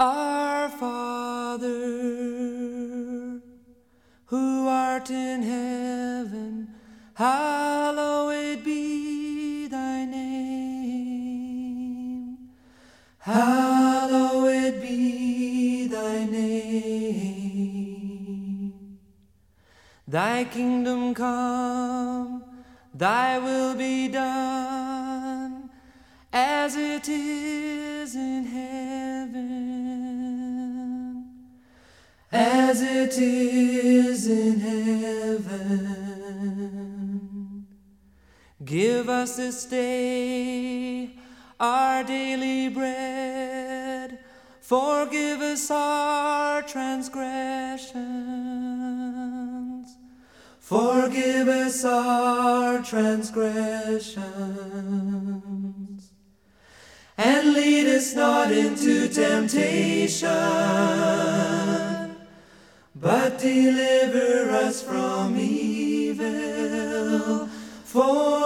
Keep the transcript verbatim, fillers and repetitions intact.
Our Father, who art in heaven, hallowed be thy name. Hallowed be thy name. Thy kingdom come, thy will be done, as it is in heaven, as it is in heaven. Give us this day our daily bread, forgive us our transgressions, forgive us our transgressions, and lead us not into temptation, but deliver us from evil. For